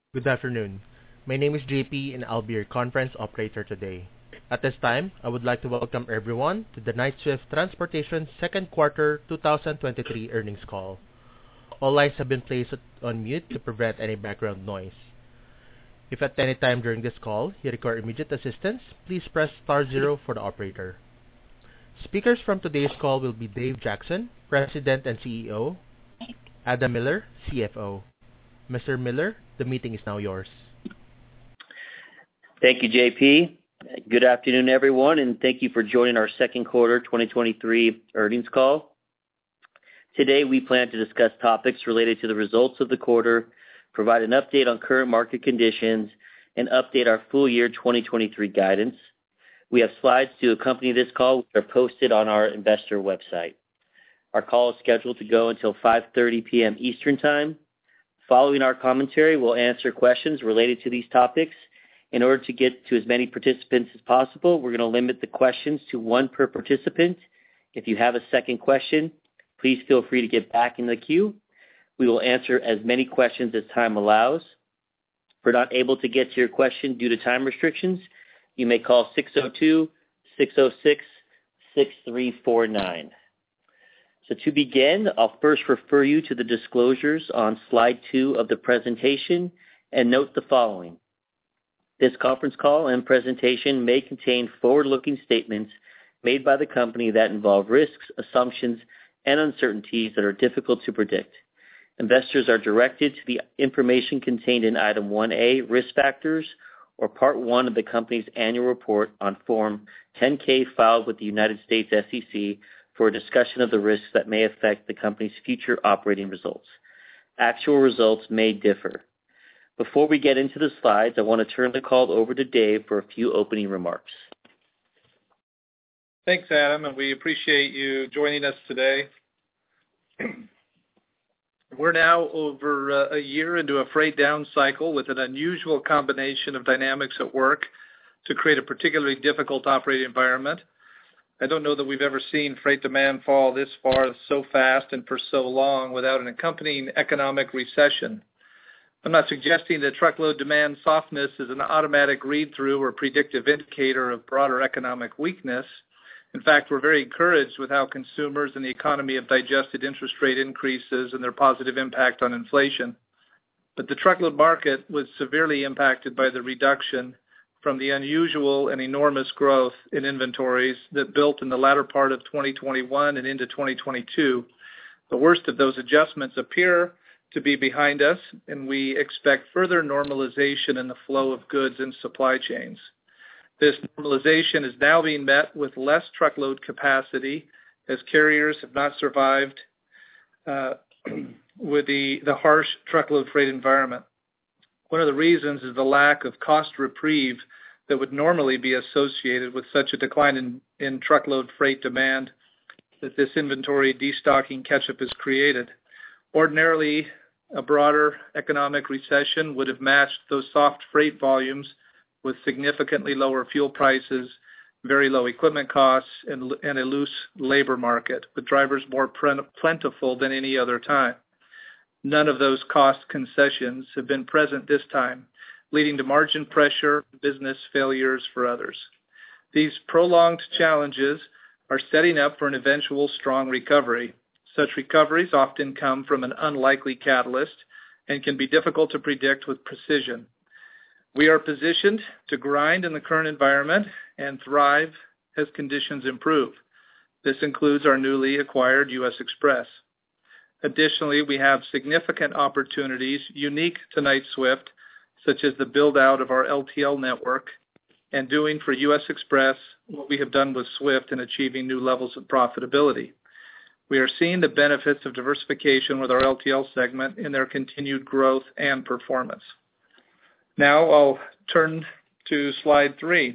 Good afternoon. My name is JP and I'll be your conference operator today. At this time, I would like to welcome everyone to the Knight-Swift Transportation second quarter 2023 earnings call. All lines have been placed on mute to prevent any background noise. If at any time during this call you require immediate assistance, please press star zero for the operator. Speakers from today's call will be Dave Jackson, President and CEO, Adam Miller, CFO. Mr. Miller, the meeting is now yours. Thank you, JP. Good afternoon, everyone, and thank you for joining our second quarter 2023 earnings call. Today, we plan to discuss topics related to the results of the quarter, provide an update on current market conditions, and update our full year 2023 guidance. We have slides to accompany this call, which are posted on our investor website. Our call is scheduled to go until 5:30 p.m. Eastern Time. Following our commentary, we'll answer questions related to these topics. In order to get to as many participants as possible, we're going to limit the questions to one per participant. If you have a second question, please feel free to get back in the queue. We will answer as many questions as time allows. If we're not able to get to your question due to time restrictions, you may call 602-606-6349. So to begin, I'll first refer you to the disclosures on slide 2 of the presentation and note the following. This conference call and presentation may contain forward-looking statements made by the company that involve risks, assumptions, and uncertainties that are difficult to predict. Investors are directed to the information contained in Item 1A, Risk Factors, or Part 1 of the company's annual report on Form 10-K filed with the United States SEC for a discussion of the risks that may affect the company's future operating results. Actual results may differ. Before we get into the slides, I want to turn the call over to Dave for a few opening remarks. Thanks, Adam, and we appreciate you joining us today. We're now over a year into a freight down cycle with an unusual combination of dynamics at work to create a particularly difficult operating environment. I don't know that we've ever seen freight demand fall this far so fast and for so long without an accompanying economic recession. I'm not suggesting that truckload demand softness is an automatic read-through or predictive indicator of broader economic weakness. In fact, we're very encouraged with how consumers and the economy have digested interest rate increases and their positive impact on inflation. But the truckload market was severely impacted by the reduction from the unusual and enormous growth in inventories that built in the latter part of 2021 and into 2022. The worst of those adjustments appear to be behind us, and we expect further normalization in the flow of goods and supply chains. This normalization is now being met with less truckload capacity as carriers have not survived with the harsh truckload freight environment. One of the reasons is the lack of cost reprieve that would normally be associated with such a decline in truckload freight demand that this inventory destocking catch-up has created. Ordinarily, a broader economic recession would have matched those soft freight volumes with significantly lower fuel prices, very low equipment costs, and a loose labor market, with drivers more plentiful than any other time. None of those cost concessions have been present this time, leading to margin pressure, business failures for others. These prolonged challenges are setting up for an eventual strong recovery. Such recoveries often come from an unlikely catalyst and can be difficult to predict with precision. We are positioned to grind in the current environment and thrive as conditions improve. This includes our newly acquired U.S. Xpress. Additionally, we have significant opportunities unique to Knight-Swift, such as the build-out of our LTL network and doing for U.S. Xpress what we have done with Swift in achieving new levels of profitability. We are seeing the benefits of diversification with our LTL segment in their continued growth and performance. Now I'll turn to slide 3.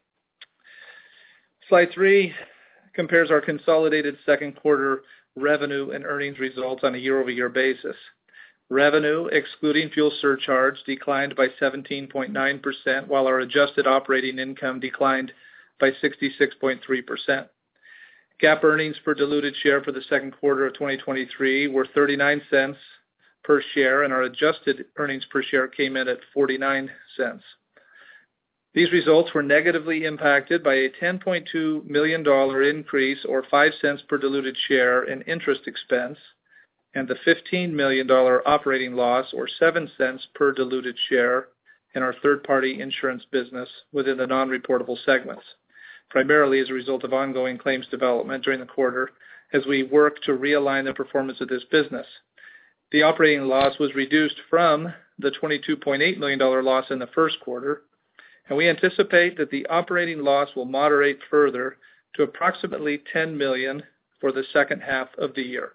Slide 3 compares our consolidated second quarter revenue and earnings results on a year-over-year basis. Revenue, excluding fuel surcharge, declined by 17.9%, while our adjusted operating income declined by 66.3%. GAAP earnings per diluted share for the second quarter of 2023 were 39 cents per share, and our adjusted earnings per share came in at 49 cents. These results were negatively impacted by a $10.2 million increase, or 5 cents per diluted share, in interest expense, and the $15 million operating loss, or 7 cents per diluted share, in our third-party insurance business within the non-reportable segments, primarily as a result of ongoing claims development during the quarter as we work to realign the performance of this business. The operating loss was reduced from the $22.8 million loss in the first quarter, and we anticipate that the operating loss will moderate further to approximately $10 million for the second half of the year.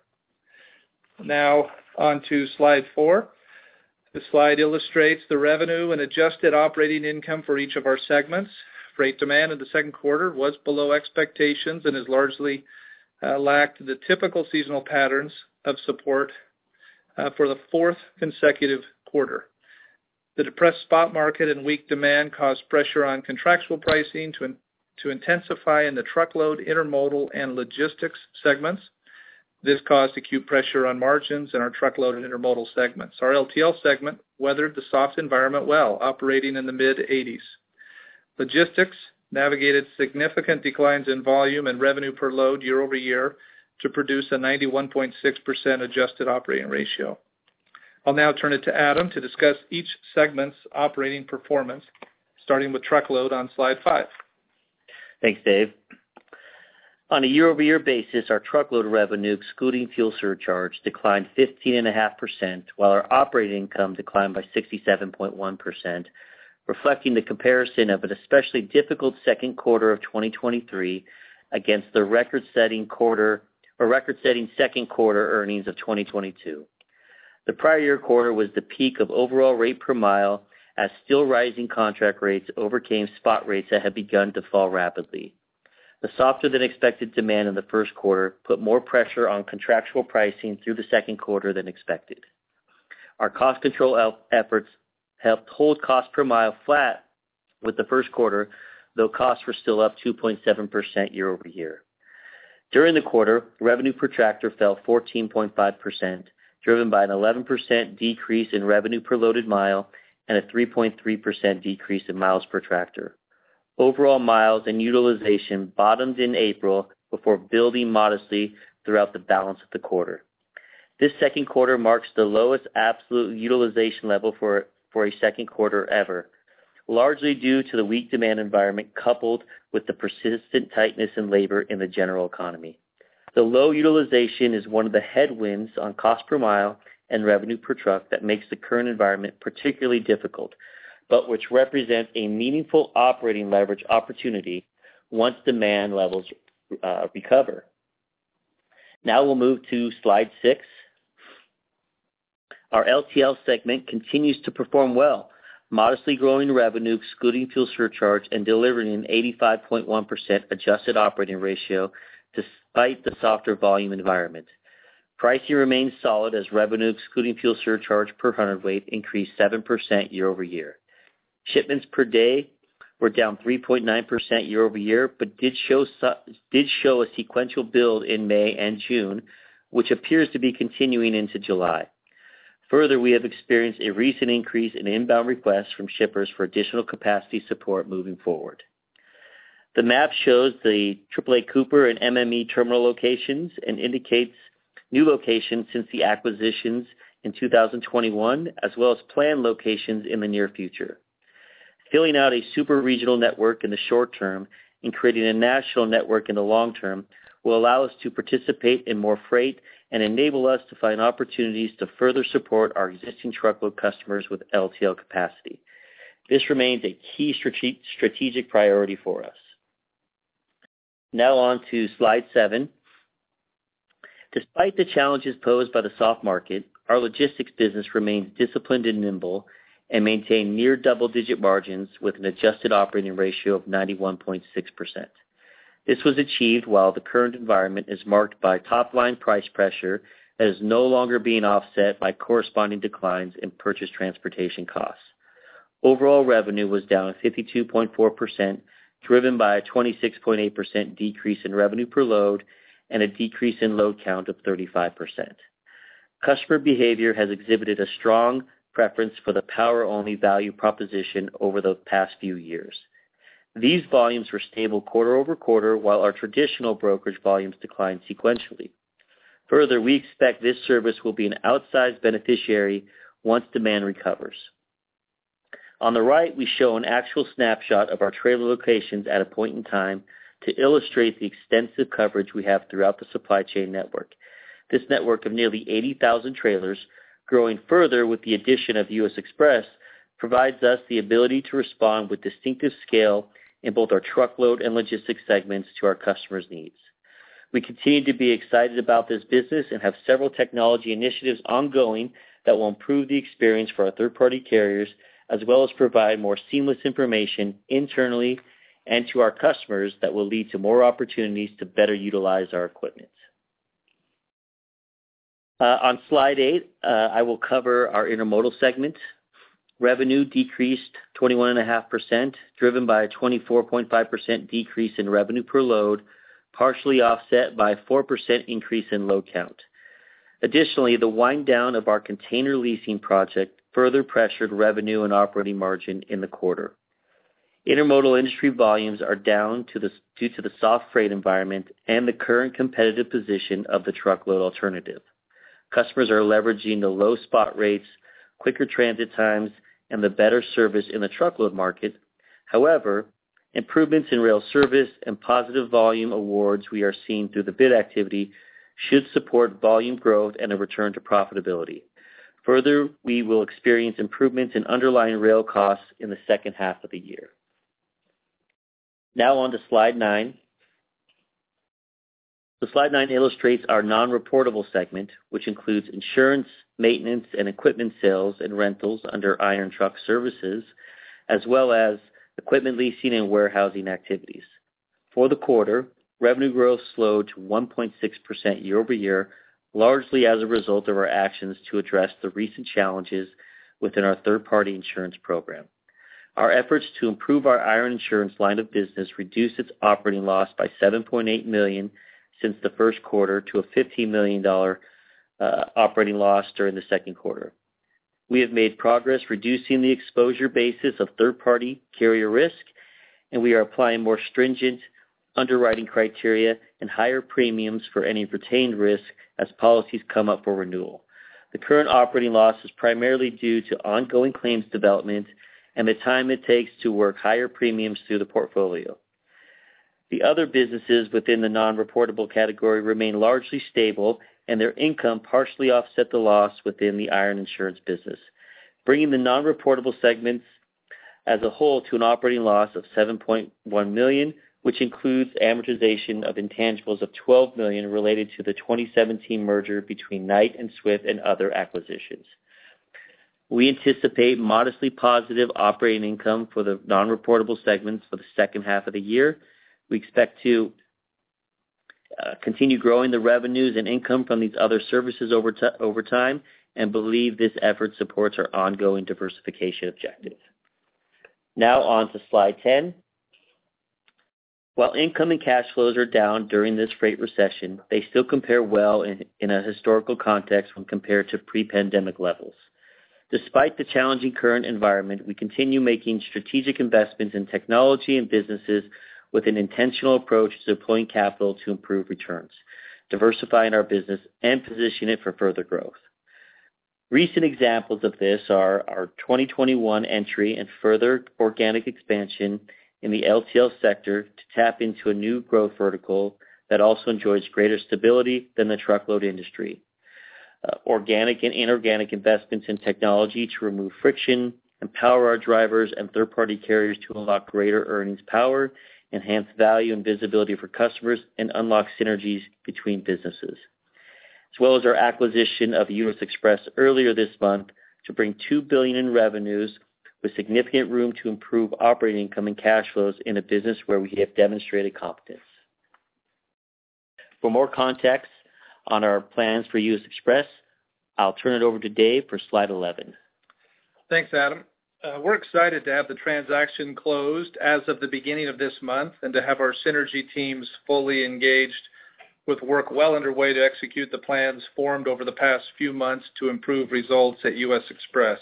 Now on to slide 4. The slide illustrates the revenue and adjusted operating income for each of our segments. Freight demand in the second quarter was below expectations and has largely lacked the typical seasonal patterns of support for the fourth consecutive quarter. The depressed spot market and weak demand caused pressure on contractual pricing to intensify in the truckload, intermodal, and logistics segments. This caused acute pressure on margins in our truckload and intermodal segments. Our LTL segment weathered the soft environment well, operating in the mid-80s. Logistics navigated significant declines in volume and revenue per load year over year to produce a 91.6% adjusted operating ratio. I'll now turn it to Adam to discuss each segment's operating performance, starting with truckload on slide 5. Thanks, Dave. On a year-over-year basis, our truckload revenue, excluding fuel surcharge, declined 15.5%, while our operating income declined by 67.1%, reflecting the comparison of an especially difficult second quarter of 2023 against the record-setting second quarter earnings of 2022. The prior year quarter was the peak of overall rate per mile as still rising contract rates overcame spot rates that had begun to fall rapidly. The softer than expected demand in the first quarter put more pressure on contractual pricing through the second quarter than expected. Our cost control efforts helped hold cost per mile flat with the first quarter, though costs were still up 2.7% year over year. During the quarter, revenue per tractor fell 14.5%, driven by an 11% decrease in revenue per loaded mile and a 3.3% decrease in miles per tractor. Overall miles and utilization bottomed in April before building modestly throughout the balance of the quarter. This second quarter marks the lowest absolute utilization level for a second quarter ever, largely due to the weak demand environment coupled with the persistent tightness in labor in the general economy. The low utilization is one of the headwinds on cost per mile and revenue per truck that makes the current environment particularly difficult, but which represents a meaningful operating leverage opportunity once demand levels recover. Now we'll move to slide 6. Our LTL segment continues to perform well, modestly growing revenue excluding fuel surcharge and delivering an 85.1% adjusted operating ratio despite the softer volume environment. Pricing remains solid as revenue excluding fuel surcharge per hundredweight increased 7% year over year. Shipments per day were down 3.9% year over year, but did show a sequential build in May and June, which appears to be continuing into July. Further, we have experienced a recent increase in inbound requests from shippers for additional capacity support moving forward. The map shows the AAA Cooper and MME terminal locations and indicates new locations since the acquisitions in 2021, as well as planned locations in the near future. Filling out a super regional network in the short term and creating a national network in the long term will allow us to participate in more freight and enable us to find opportunities to further support our existing truckload customers with LTL capacity. This remains a key strategic priority for us. Now on to slide 7. Despite the challenges posed by the soft market, our logistics business remains disciplined and nimble and maintained near double-digit margins with an adjusted operating ratio of 91.6%. This was achieved while the current environment is marked by top-line price pressure that is no longer being offset by corresponding declines in purchase transportation costs. Overall revenue was down 52.4%, driven by a 26.8% decrease in revenue per load and a decrease in load count of 35%. customer behavior has exhibited a strong preference for the power-only value proposition over the past few years. These volumes were stable quarter over quarter, while our traditional brokerage volumes declined sequentially. Further, we expect this service will be an outsized beneficiary once demand recovers. On the right, we show an actual snapshot of our trailer locations at a point in time to illustrate the extensive coverage we have throughout the supply chain network. This network of nearly 80,000 trailers, growing further with the addition of U.S. Xpress, provides us the ability to respond with distinctive scale in both our truckload and logistics segments to our customers' needs. We continue to be excited about this business and have several technology initiatives ongoing that will improve the experience for our third-party carriers, as well as provide more seamless information internally and to our customers that will lead to more opportunities to better utilize our equipment. On slide 8, I will cover our intermodal segment. Revenue decreased 21.5%, driven by a 24.5% decrease in revenue per load, partially offset by a 4% increase in load count. Additionally, the wind down of our container leasing project further pressured revenue and operating margin in the quarter. Intermodal industry volumes are down due to the soft freight environment and the current competitive position of the truckload alternative. Customers are leveraging the low spot rates, quicker transit times, and the better service in the truckload market. However, improvements in rail service and positive volume awards we are seeing through the bid activity should support volume growth and a return to profitability. Further, we will experience improvements in underlying rail costs in the second half of the year. Now on to slide 9. So slide 9 illustrates our non-reportable segment, which includes insurance, maintenance, and equipment sales and rentals under Iron Truck Services, as well as equipment leasing and warehousing activities. For the quarter, revenue growth slowed to 1.6% year over year, largely as a result of our actions to address the recent challenges within our third-party insurance program. Our efforts to improve our iron insurance line of business reduced its operating loss by $7.8 million since the first quarter to a $15 million operating loss during the second quarter. We have made progress reducing the exposure basis of third-party carrier risk, and we are applying more stringent underwriting criteria and higher premiums for any retained risk as policies come up for renewal. The current operating loss is primarily due to ongoing claims development and the time it takes to work higher premiums through the portfolio. The other businesses within the non-reportable category remain largely stable, and their income partially offset the loss within the iron insurance business, bringing the non-reportable segments as a whole to an operating loss of $7.1 million, which includes amortization of intangibles of $12 million related to the 2017 merger between Knight and Swift and other acquisitions. We anticipate modestly positive operating income for the non-reportable segments for the second half of the year. We expect to continue growing the revenues and income from these other services over time and believe this effort supports our ongoing diversification objective. Now on to slide 10. While income and cash flows are down during this freight recession, they still compare well in a historical context when compared to pre-pandemic levels. Despite the challenging current environment, we continue making strategic investments in technology and businesses with an intentional approach to deploying capital to improve returns, diversifying our business, and position it for further growth. Recent examples of this are our 2021 entry and further organic expansion in the LTL sector to tap into a new growth vertical that also enjoys greater stability than the truckload industry. Organic and inorganic investments in technology to remove friction, empower our drivers and third-party carriers to unlock greater earnings power, enhance value and visibility for customers, and unlock synergies between businesses, as well as our acquisition of U.S. Xpress earlier this month to bring $2 billion in revenues with significant room to improve operating income and cash flows in a business where we have demonstrated competence. For more context on our plans for U.S. Xpress, I'll turn it over to Dave for slide 11. Thanks, Adam. We're excited to have the transaction closed as of the beginning of this month and to have our synergy teams fully engaged with work well underway to execute the plans formed over the past few months to improve results at U.S. Xpress.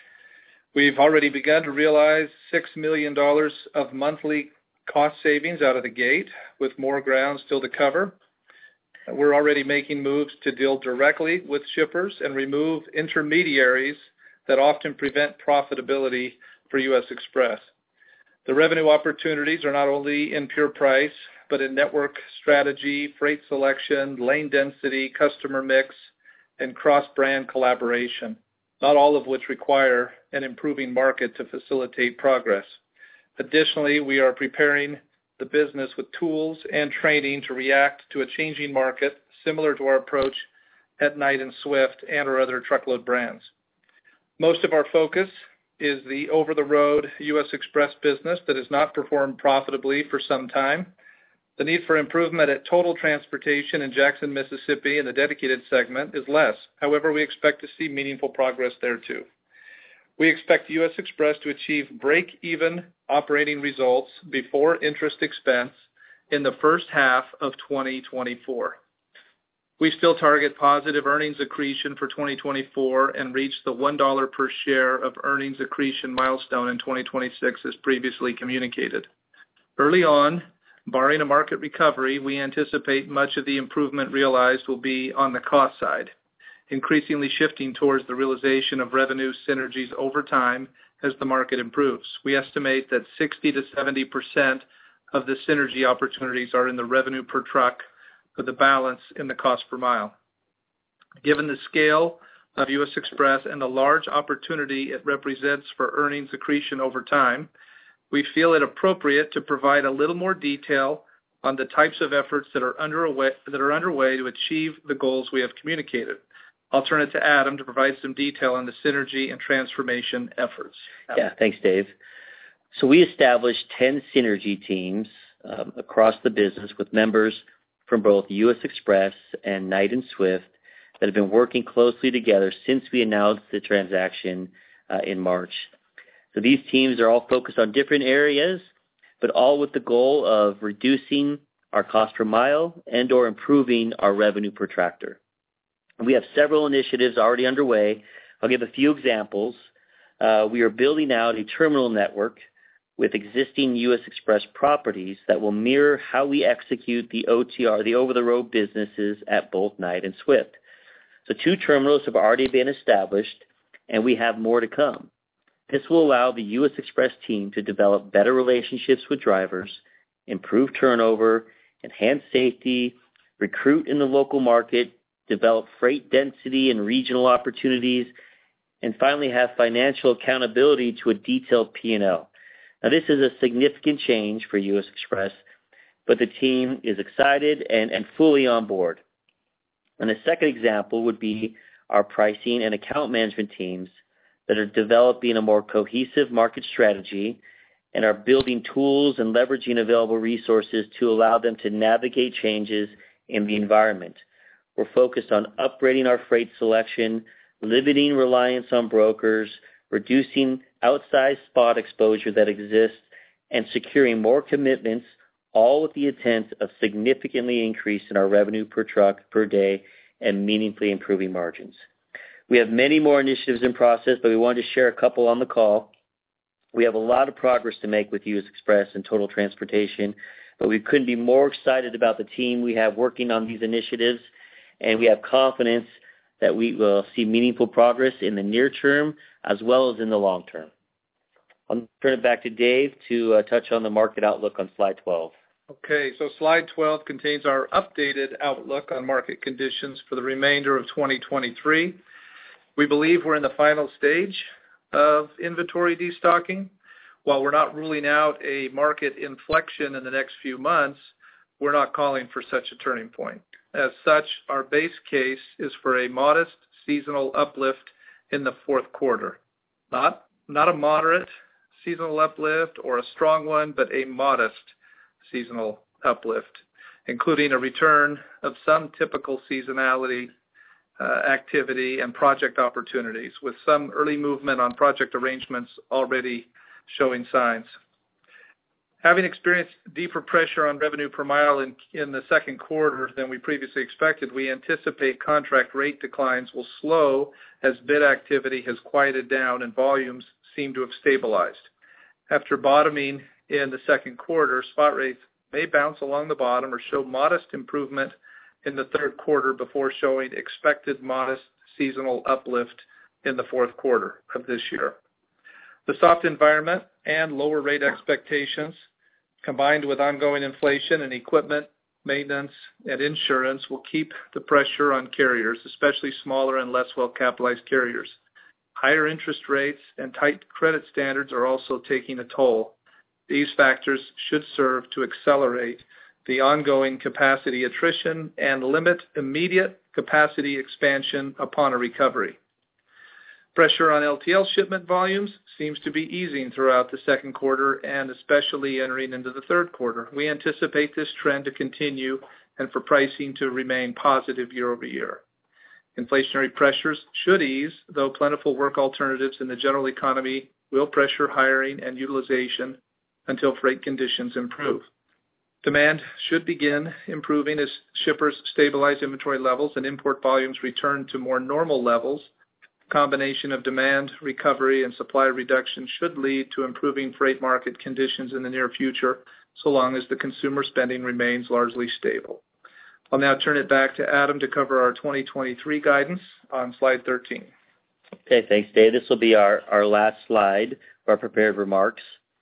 We've already begun to realize $6 million of monthly cost savings out of the gate, with more ground still to cover. We're already making moves to deal directly with shippers and remove intermediaries that often prevent profitability for U.S. Xpress. The revenue opportunities are not only in pure price, but in network strategy, freight selection, lane density, customer mix, and cross-brand collaboration, not all of which require an improving market to facilitate progress. Additionally, we are preparing the business with tools and training to react to a changing market, similar to our approach at Knight and Swift and our other truckload brands. Most of our focus is the over-the-road U.S. Xpress business that has not performed profitably for some time. The need for improvement at Total Transportation in Jackson, Mississippi, in the dedicated segment is less. However, we expect to see meaningful progress there too. We expect U.S. Xpress to achieve break-even operating results before interest expense in the first half of 2024. We still target positive earnings accretion for 2024 and reach the $1 per share of earnings accretion milestone in 2026 as previously communicated. Early on, barring a market recovery, we anticipate much of the improvement realized will be on the cost side, increasingly shifting towards the realization of revenue synergies over time as the market improves. We estimate that 60 to 70% of the synergy opportunities are in the revenue per truck, with the balance in the cost per mile. Given the scale of U.S. Xpress and the large opportunity it represents for earnings accretion over time, we feel it appropriate to provide a little more detail on the types of efforts that are underway to achieve the goals we have communicated. I'll turn it to Adam to provide some detail on the synergy and transformation efforts. Adam. Yeah, thanks, Dave. So we established 10 synergy teams across the business with members from both U.S. Xpress and Knight and Swift that have been working closely together since we announced the transaction in March. So these teams are all focused on different areas, but all with the goal of reducing our cost per mile and or improving our revenue per tractor. We have several initiatives already underway. I'll give a few examples. We are building out a terminal network with existing U.S. Xpress properties that will mirror how we execute the OTR, the over-the-road businesses at both Knight and Swift. So 2 terminals have already been established, and we have more to come. This will allow the U.S. Xpress team to develop better relationships with drivers, improve turnover, enhance safety, recruit in the local market, develop freight density and regional opportunities, and finally have financial accountability to a detailed P&L. Now, this is a significant change for U.S. Xpress, but the team is excited and fully on board. And the second example would be our pricing and account management teams that are developing a more cohesive market strategy and are building tools and leveraging available resources to allow them to navigate changes in the environment. We're focused on upgrading our freight selection, limiting reliance on brokers, reducing outsized spot exposure that exists, and securing more commitments, all with the intent of significantly increasing our revenue per truck per day and meaningfully improving margins. We have many more initiatives in process, but we wanted to share a couple on the call. We have a lot of progress to make with U.S. Xpress and Total Transportation, but we couldn't be more excited about the team we have working on these initiatives, and we have confidence that we will see meaningful progress in the near term as well as in the long term. I'll turn it back to Dave to touch on the market outlook on slide 12. Okay, so slide 12 contains our updated outlook on market conditions for the remainder of 2023. We believe we're in the final stage of inventory destocking. While we're not ruling out a market inflection in the next few months, we're not calling for such a turning point. As such, our base case is for a modest seasonal uplift in the fourth quarter. Not a moderate seasonal uplift or a strong one, but a modest seasonal uplift, including a return of some typical seasonality activity and project opportunities, with some early movement on project arrangements already showing signs. Having experienced deeper pressure on revenue per mile in the second quarter than we previously expected, we anticipate contract rate declines will slow as bid activity has quieted down and volumes seem to have stabilized. After bottoming in the second quarter, spot rates may bounce along the bottom or show modest improvement in the third quarter before showing expected modest seasonal uplift in the fourth quarter of this year. The soft environment and lower rate expectations, combined with ongoing inflation in equipment, maintenance, and insurance, will keep the pressure on carriers, especially smaller and less well-capitalized carriers. Higher interest rates and tight credit standards are also taking a toll. These factors should serve to accelerate the ongoing capacity attrition and limit immediate capacity expansion upon a recovery. Pressure on LTL shipment volumes seems to be easing throughout the second quarter and especially entering into the third quarter. We anticipate this trend to continue and for pricing to remain positive year over year. Inflationary pressures should ease, though plentiful work alternatives in the general economy will pressure hiring and utilization until freight conditions improve. Demand should begin improving as shippers stabilize inventory levels and import volumes return to more normal levels. Combination of demand recovery and supply reduction should lead to improving freight market conditions in the near future, so long as the consumer spending remains largely stable. I'll now turn it back to Adam to cover our 2023 guidance on slide 13. Okay, thanks, Dave. This will be our last slide for our prepared remarks.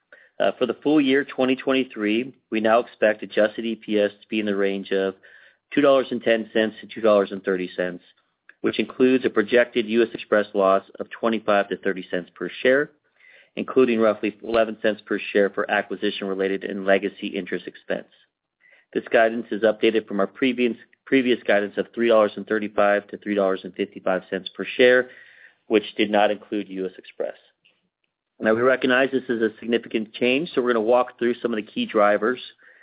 For the full year 2023, we now expect adjusted EPS to be in the range of $2.10 to $2.30, which includes a projected U.S. Xpress loss of 25 to 30 cents per share, including roughly 11 cents per share for acquisition-related and legacy interest expense. This guidance is updated from our previous guidance of $3.35 to $3.55 per share, which did not include U.S. Xpress. Now, we recognize this is a significant change, so we're going to walk through some of the key drivers.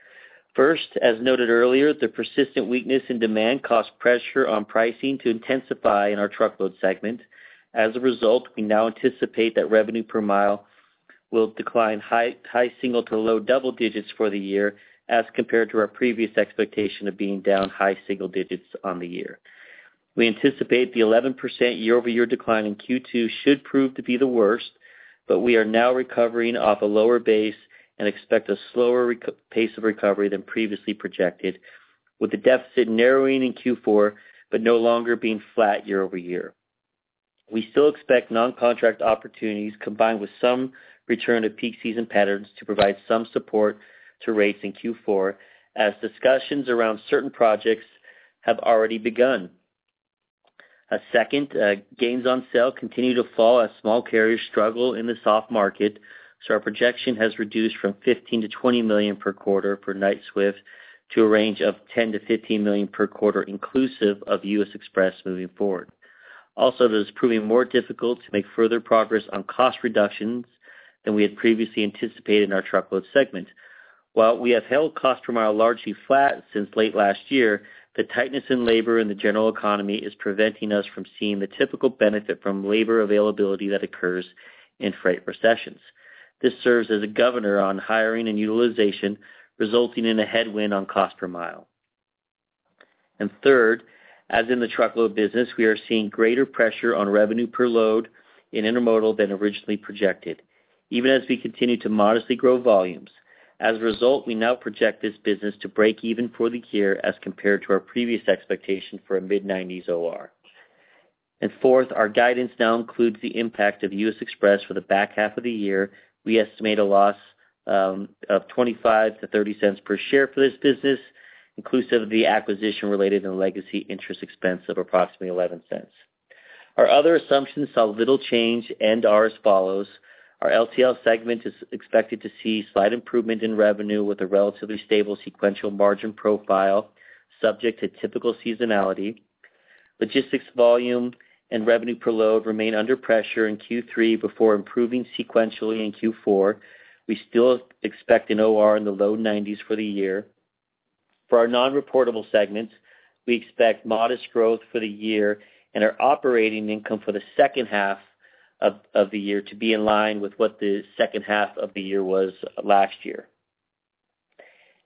First, as noted earlier, the persistent weakness in demand caused pressure on pricing to intensify in our truckload segment. As a result, we now anticipate that revenue per mile will decline high single to low double digits for the year as compared to our previous expectation of being down high single digits on the year. We anticipate the 11% year-over-year decline in Q2 should prove to be the worst, but we are now recovering off a lower base and expect a slower pace of recovery than previously projected, with the deficit narrowing in Q4 but no longer being flat year over year. We still expect non-contract opportunities combined with some return to peak season patterns to provide some support to rates in Q4, as discussions around certain projects have already begun. Second, gains on sale continue to fall as small carriers struggle in the soft market, so our projection has reduced from $15 to $20 million per quarter for Knight-Swift to a range of $10 to $15 million per quarter inclusive of U.S. Xpress moving forward. Also, it is proving more difficult to make further progress on cost reductions than we had previously anticipated in our truckload segment. While we have held cost per mile largely flat since late last year, the tightness in labor in the general economy is preventing us from seeing the typical benefit from labor availability that occurs in freight recessions. This serves as a governor on hiring and utilization, resulting in a headwind on cost per mile. And third, as in the truckload business, we are seeing greater pressure on revenue per load in intermodal than originally projected, even as we continue to modestly grow volumes. As a result, we now project this business to break even for the year as compared to our previous expectation for a mid-90s OR. And fourth, our guidance now includes the impact of U.S. Xpress for the back half of the year. We estimate a loss of 25 to 30 cents per share for this business, inclusive of the acquisition-related and legacy interest expense of approximately 11 cents. Our other assumptions saw little change and are as follows. Our LTL segment is expected to see slight improvement in revenue with a relatively stable sequential margin profile subject to typical seasonality. Logistics volume and revenue per load remain under pressure in Q3 before improving sequentially in Q4. We still expect an OR in the low 90s for the year. For our non-reportable segments, we expect modest growth for the year and our operating income for the second half of the year to be in line with what the second half of the year was last year.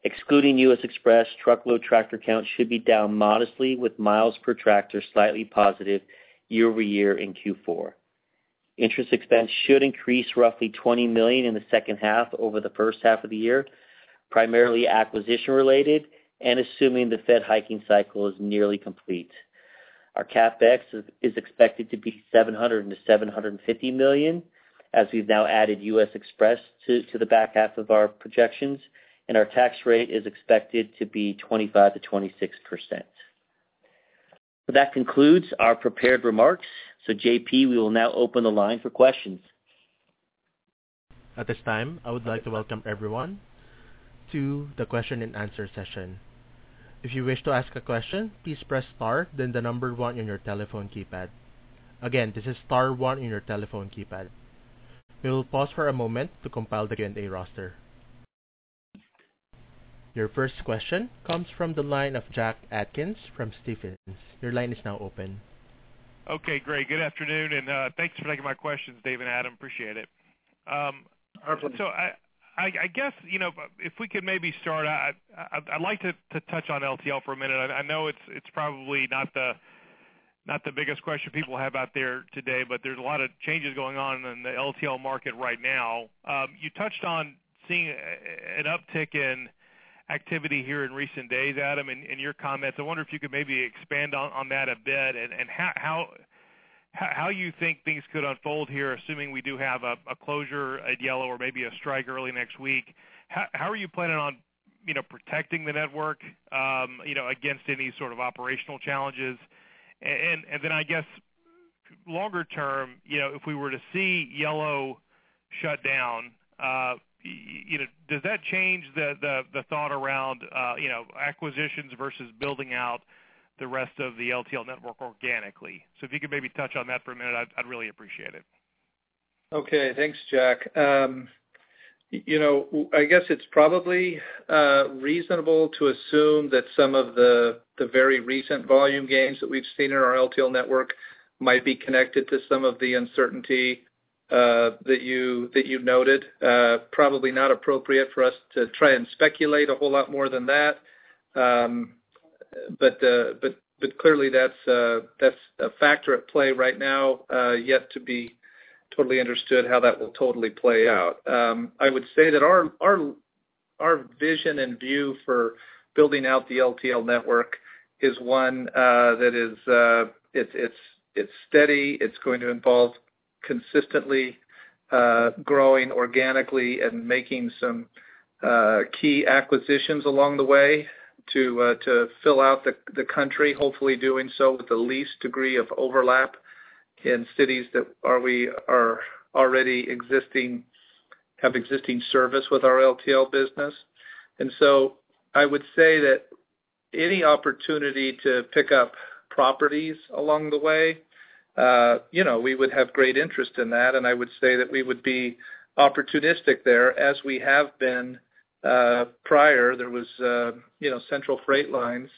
Excluding U.S. Xpress, truckload tractor count should be down modestly with miles per tractor slightly positive year over year in Q4. Interest expense should increase roughly $20 million in the second half over the first half of the year, primarily acquisition related and assuming the Fed hiking cycle is nearly complete. Our CapEx is expected to be $700 to $750 million, as we've now added U.S. Xpress to the back half of our projections, and our tax rate is expected to be 25 to 26%. So that concludes our prepared remarks. So JP, we will now open the line for questions. At this time, I would like to welcome everyone to the question and answer session. If you wish to ask a question, please press star, then the number 1 on your telephone keypad. Again, this is star 1 on your telephone keypad. We will pause for a moment to compile the Q&A roster. Your first question comes from the line of Jack Atkins from Stephens. Your line is now open. Okay, great. Good afternoon, and thanks for taking my questions, Dave and Adam. Appreciate it. So I guess, you know, if we could maybe start, I'd like to touch on LTL for a minute. I know it's probably not the biggest question people have out there today, but there's a lot of changes going on in the LTL market right now. You touched on seeing an uptick in activity here in recent days, Adam, in your comments. I wonder if you could maybe expand on that a bit and how you think things could unfold here, assuming we do have a closure at Yellow or maybe a strike early next week. How are you planning on, you know, protecting the network, you know, against any sort of operational challenges? And then I guess longer term, you know, if we were to see Yellow shut down, you know, does that change the thought around, you know, acquisitions versus building out the rest of the LTL network organically? So if you could maybe touch on that for a minute, I'd really appreciate it. Okay, thanks, Jack. You know, I guess it's probably reasonable to assume that some of the very recent volume gains that we've seen in our LTL network might be connected to some of the uncertainty that you noted. Probably not appropriate for us to try and speculate a whole lot more than that. But clearly that's a factor at play right now, yet to be totally understood how that will totally play out. I would say that our vision and view for building out the LTL network is one that is it's steady. It's going to involve consistently growing organically and making some key acquisitions along the way to fill out the country, hopefully doing so with the least degree of overlap in cities that are already have existing service with our LTL business. And so I would say that any opportunity to pick up properties along the way, you know, we would have great interest in that, and I would say that we would be opportunistic there, as we have been prior. There was, you know, Central Freight Lines.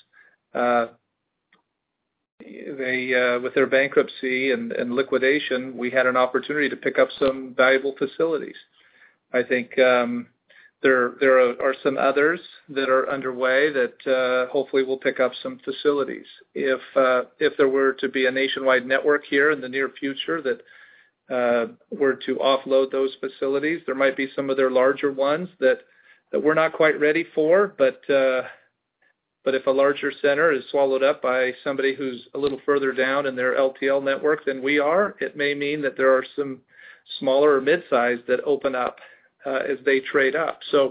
They with their bankruptcy and liquidation, we had an opportunity to pick up some valuable facilities. I think there are some others that are underway that hopefully will pick up some facilities. If there were to be a nationwide network here in the near future that were to offload those facilities, there might be some of their larger ones that we're not quite ready for, but if a larger center is swallowed up by somebody who's a little further down in their LTL network than we are, it may mean that there are some smaller or mid-sized that open up as they trade up. So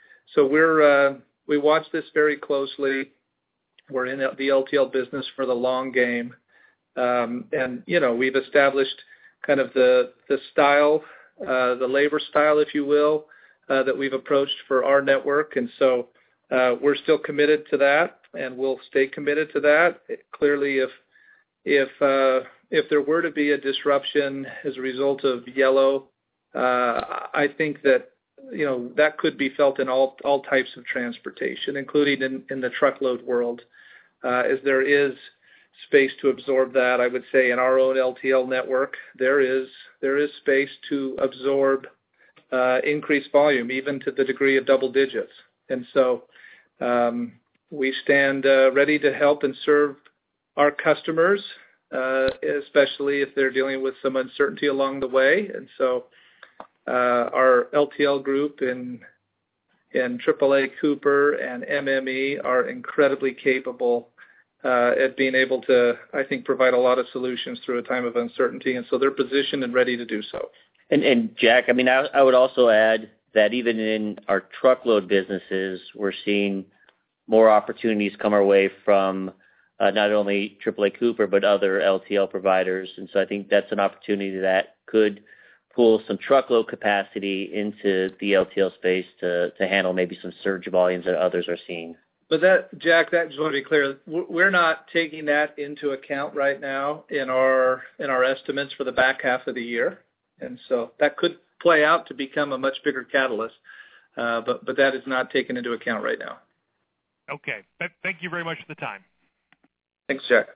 we watch this very closely. We're in the LTL business for the long game, and you know, we've established kind of the style, the labor style, if you will, that we've approached for our network, and so we're still committed to that, and we'll stay committed to that. Clearly, if there were to be a disruption as a result of Yellow, I think that, you know, that could be felt in all types of transportation, including in the truckload world, as there is space to absorb that. I would say in our own LTL network, there is space to absorb increased volume, even to the degree of double digits. And so We stand ready to help and serve our customers, especially if they're dealing with some uncertainty along the way. And so our LTL group in AAA Cooper and MME are incredibly capable at being able to, I think, provide a lot of solutions through a time of uncertainty. And so they're positioned and ready to do so. And Jack, I mean, I would also add that even in our truckload businesses, we're seeing more opportunities come our way from not only AAA Cooper, but other LTL providers. And so I think that's an opportunity that could pull some truckload capacity into the LTL space to handle maybe some surge volumes that others are seeing. But that, Jack, that just want to be clear, we're not taking that into account right now in our estimates for the back half of the year. And so that could play out to become a much bigger catalyst, but that is not taken into account right now. Okay. Thank you very much for the time. Thanks, Jack.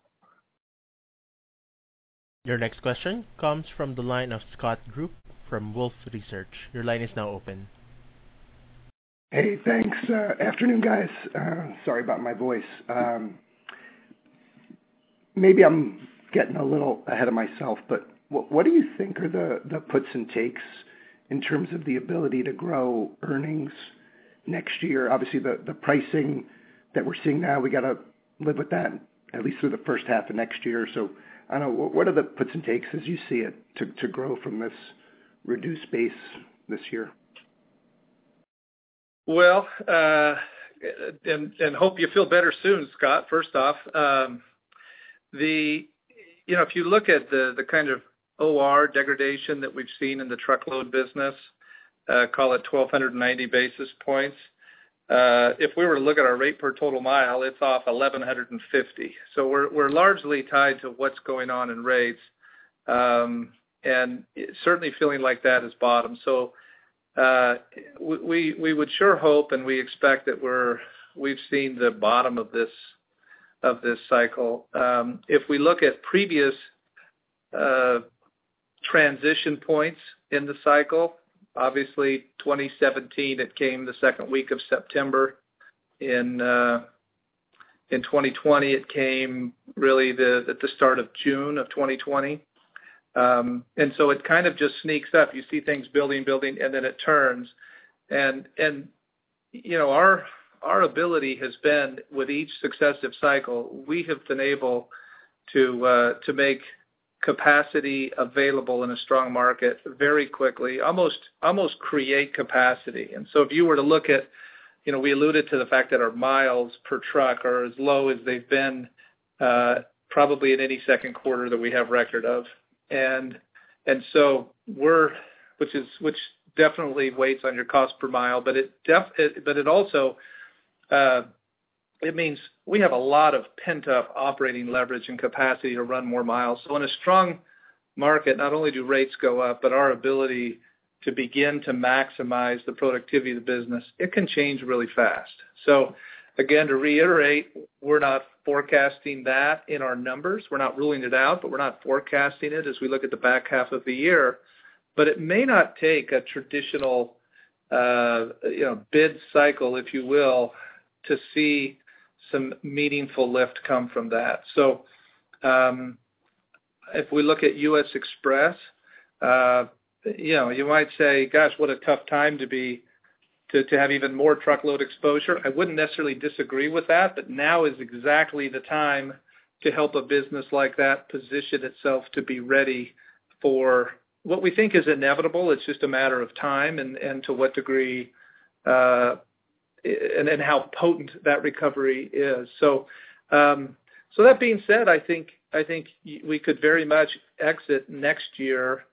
Your next question comes from the line of Scott Group from Wolfe Research. Your line is now open. Hey, thanks. Afternoon, guys. Sorry about my voice. Maybe I'm getting a little ahead of myself, but what do you think are the puts and takes in terms of the ability to grow earnings next year? Obviously, the pricing that we're seeing now, we got to live with that at least through the first half of next year. So I don't know, what are the puts and takes as you see it to grow from this reduced base this year? Well, and hope you feel better soon, Scott. First off, if you look at the kind of OR degradation that we've seen in the truckload business, call it 1,290 basis points. If we were to look at our rate per total mile, it's off 1,150. So we're largely tied to what's going on in rates, and certainly feeling like that is bottom. So we would sure hope, and we expect that we've seen the bottom of this cycle. If we look at previous transition points in the cycle, obviously 2017, it came the second week of September. In 2020, it came really at the start of June of 2020. And so it kind of just sneaks up. You see things building, and then it turns. And our ability has been, with each successive cycle, we have been able to make capacity available in a strong market very quickly, almost create capacity. And so if you were to look at, we alluded to the fact that our miles per truck are as low as they've been probably in any second quarter that we have record of. And so which definitely weighs on your cost per mile, but it also it means we have a lot of pent-up operating leverage and capacity to run more miles. So in a strong market, not only do rates go up, but our ability to begin to maximize the productivity of the business, it can change really fast. So again, to reiterate, we're not forecasting that in our numbers. We're not ruling it out, but we're not forecasting it as we look at the back half of the year. But it may not take a traditional bid cycle, if you will, to see some meaningful lift come from that. So if we look at U.S. Express, you might say, gosh, what a tough time to have even more truckload exposure. I wouldn't necessarily disagree with that, but now is exactly the time to help a business like that position itself to be ready for what we think is inevitable. It's just a matter of time and to what degree and how potent that recovery is. So that being said, I think we could very much exit next year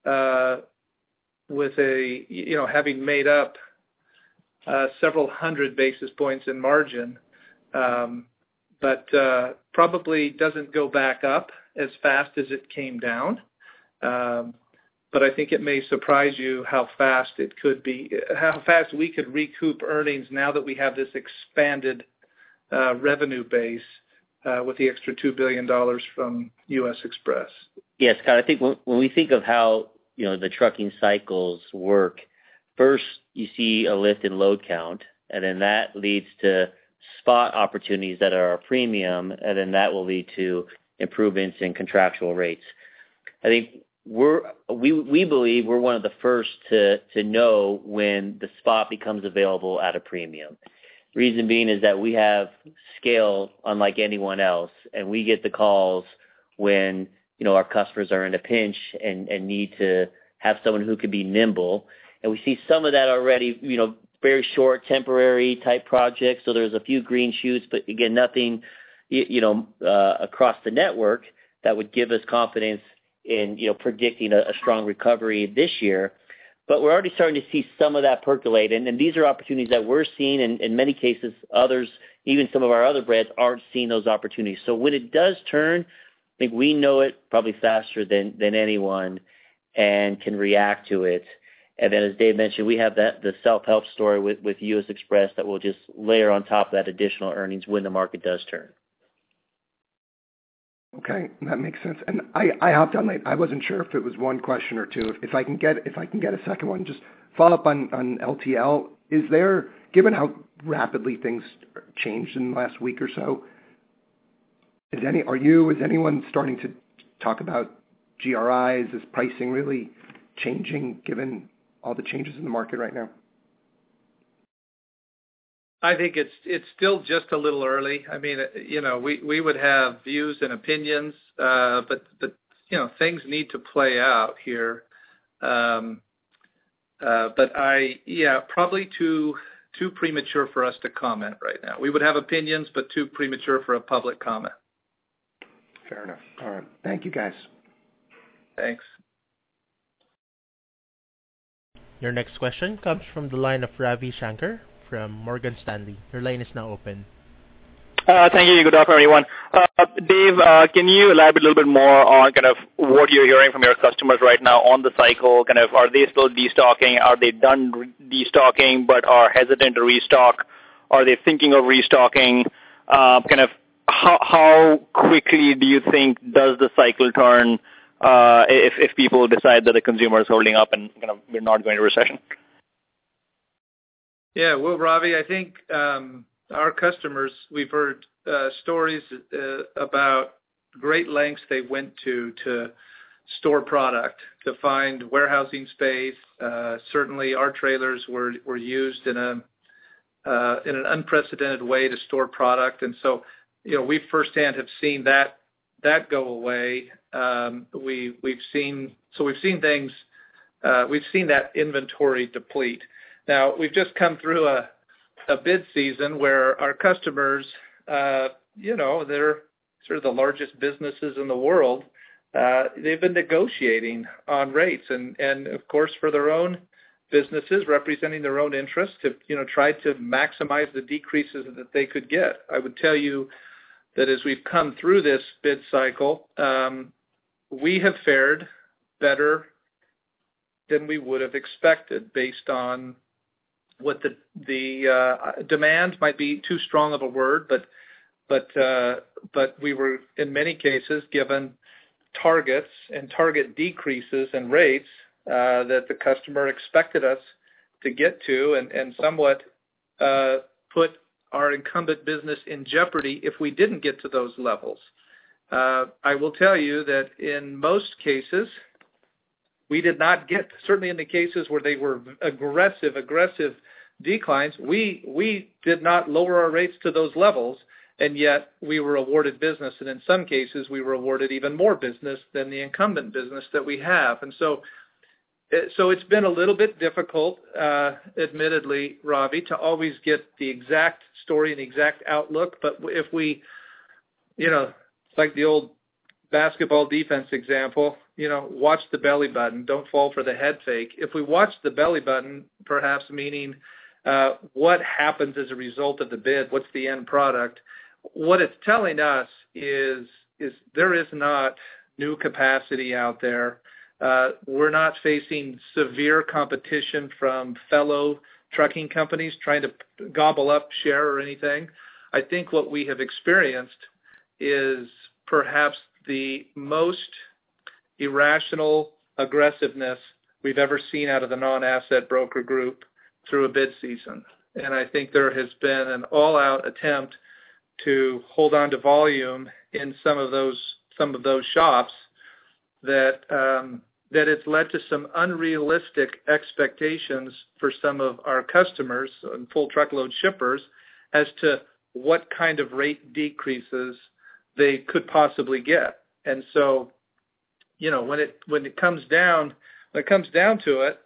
with having made up several hundred basis points in margin, but probably doesn't go back up as fast as it came down. But I think it may surprise you how fast we could recoup earnings now that we have this expanded revenue base with the extra $2 billion from U.S. Express. Yes, Scott, I think when we think of how the trucking cycles work, first you see a lift in load count, and then that leads to spot opportunities that are a premium, and then that will lead to improvements in contractual rates. I think we believe we're one of the first to know when the spot becomes available at a premium. Reason being is that we have scale unlike anyone else, and we get the calls when our customers are in a pinch and need to have someone who could be nimble. And we see some of that already, very short, temporary type projects. So there's a few green shoots, but again, nothing, across the network that would give us confidence in, predicting a strong recovery this year. But we're already starting to see some of that percolate. And these are opportunities that we're seeing, and in many cases, others, even some of our other brands, aren't seeing those opportunities. So when it does turn, I think we know it probably faster than anyone and can react to it. And then, as Dave mentioned, we have the self-help story with U.S. Xpress that will just layer on top of that additional earnings when the market does turn. Okay, that makes sense. And I hopped on late. I wasn't sure if it was one question or two. If I can get a second one, just follow up on LTL. Is there, given how rapidly things changed in the last week or so, is anyone starting to talk about GRIs? Is pricing really changing given all the changes in the market right now? I think it's still just a little early. I mean, we would have views and opinions, but things need to play out here. But probably too premature for us to comment right now. We would have opinions, but too premature for a public comment. Fair enough. All right. Thank you, guys. Thanks. Your next question comes from the line of Ravi Shankar from Morgan Stanley. Your line is now open. Thank you. Good afternoon, everyone. Dave, can you elaborate a little bit more on kind of what you're hearing from your customers right now on the cycle? Kind of, are they still destocking? Are they done destocking but are hesitant to restock? Are they thinking of restocking? Kind of, how quickly do you think does the cycle turn if people decide that the consumer is holding up and kind of we're not going to recession? Yeah, well, Ravi, I think our customers, we've heard stories about great lengths they went to store product, to find warehousing space. Certainly our trailers were used in an unprecedented way to store product. And so, we firsthand have seen that go away. We've seen that inventory deplete. Now, we've just come through a bid season where our customers, they're sort of the largest businesses in the world. They've been negotiating on rates and of course, for their own businesses, representing their own interests to, try to maximize the decreases that they could get. I would tell you that as we've come through this bid cycle, we have fared better than we would have expected based on what the demand might be too strong of a word, but we were in many cases given targets and target decreases and rates that the customer expected us to get to, and somewhat put our incumbent business in jeopardy if we didn't get to those levels. I will tell you that in most cases, we did not get, certainly in the cases where they were aggressive declines, we did not lower our rates to those levels, and yet we were awarded business. And in some cases, we were awarded even more business than the incumbent business that we have. And so it's been a little bit difficult, admittedly, Ravi, to always get the exact story and the exact outlook. But if we, like the old basketball defense example, watch the belly button, don't fall for the head fake. If we watch the belly button, perhaps meaning what happens as a result of the bid, what's the end product, what it's telling us is there is not new capacity out there. We're not facing severe competition from fellow trucking companies trying to gobble up share or anything. I think what we have experienced is perhaps the most irrational aggressiveness we've ever seen out of the non-asset broker group through a bid season. And I think there has been an all-out attempt to hold on to volume in some of those shops that it's led to some unrealistic expectations for some of our customers and full truckload shippers as to what kind of rate decreases they could possibly get. And so, when it comes down to it,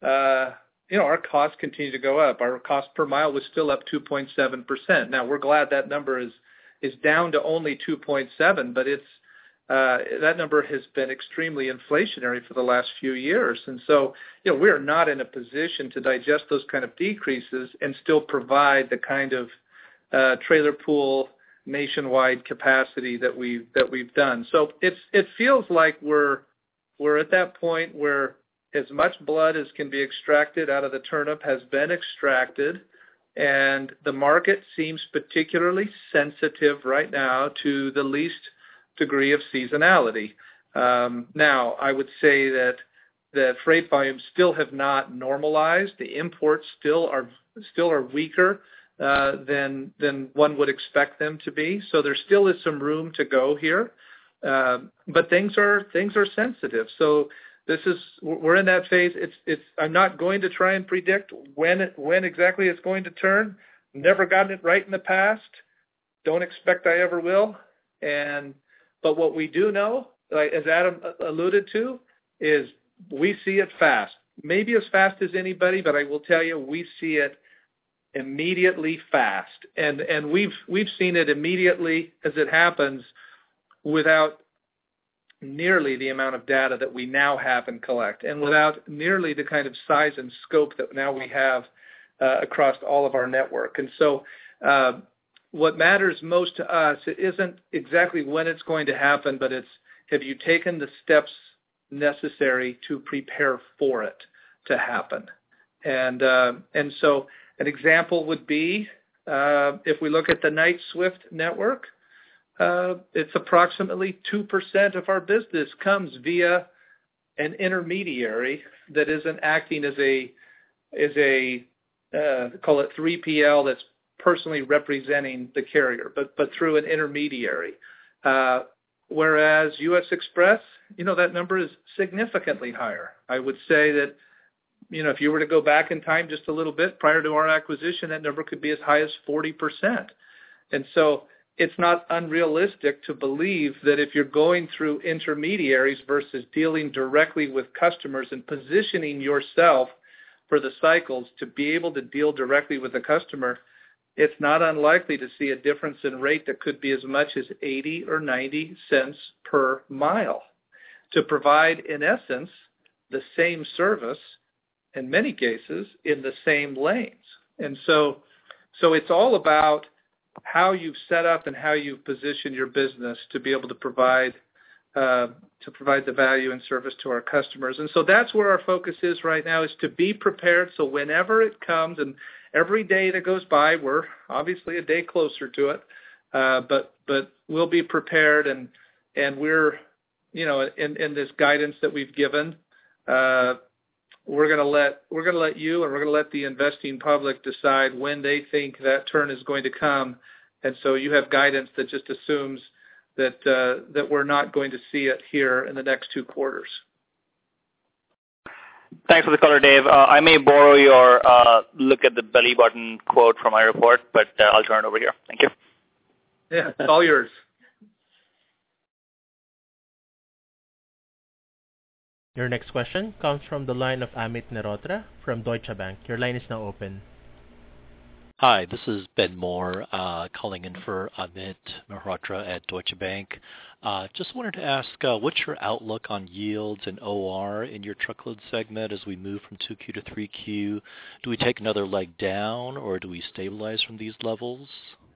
our costs continue to go up. Our cost per mile was still up 2.7%. Now we're glad that number is down to only 2.7, but that number has been extremely inflationary for the last few years. And so, we are not in a position to digest those kind of decreases and still provide the kind of trailer pool nationwide capacity that we've done. So it feels like we're at that point where as much blood as can be extracted out of the turnip has been extracted, and the market seems particularly sensitive right now to the least degree of seasonality. Now, I would say that freight volumes still have not normalized. The imports still are weaker than one would expect them to be. So there still is some room to go here, but things are sensitive. So we're in that phase. I'm not going to try and predict when exactly it's going to turn. Never gotten it right in the past. Don't expect I ever will. But what we do know, like as Adam alluded to, is we see it fast. Maybe as fast as anybody, but I will tell you, we see it immediately fast. And we've seen it immediately as it happens without nearly the amount of data that we now have and collect, and without nearly the kind of size and scope that now we have across all of our network. And so what matters most to us isn't exactly when it's going to happen, but it's, have you taken the steps necessary to prepare for it to happen? And so an example would be, if we look at the Knight-Swift network, it's approximately 2% of our business comes via an intermediary that isn't acting as a call it 3PL that's personally representing the carrier, but through an intermediary. Whereas U.S. Express, that number is significantly higher. I would say that, if you were to go back in time just a little bit prior to our acquisition, that number could be as high as 40%. And so it's not unrealistic to believe that if you're going through intermediaries versus dealing directly with customers and positioning yourself for the cycles to be able to deal directly with the customer, it's not unlikely to see a difference in rate that could be as much as 80 or 90 cents per mile to provide, in essence, the same service, in many cases, in the same lanes. And so it's all about how you've set up and how you've positioned your business to be able to provide the value and service to our customers. And so that's where our focus is right now, is to be prepared. So whenever it comes, and every day that goes by, we're obviously a day closer to it, but we'll be prepared, and we're, in this guidance that we've given, we're going to let you, and we're going to let the investing public decide when they think that turn is going to come. And so you have guidance that just assumes that we're not going to see it here in the next 2 quarters. Thanks for the color, Dave. I may borrow your look at the belly button quote from my report, but I'll turn it over here. Thank you. Yeah, it's all yours. Your next question comes from the line of Amit Mehrotra from Deutsche Bank. Your line is now open. Hi, this is Ben Moore calling in for Amit Mehrotra at Deutsche Bank. Just wanted to ask, what's your outlook on yields and OR in your truckload segment as we move from 2Q to 3Q? Do we take another leg down, or do we stabilize from these levels?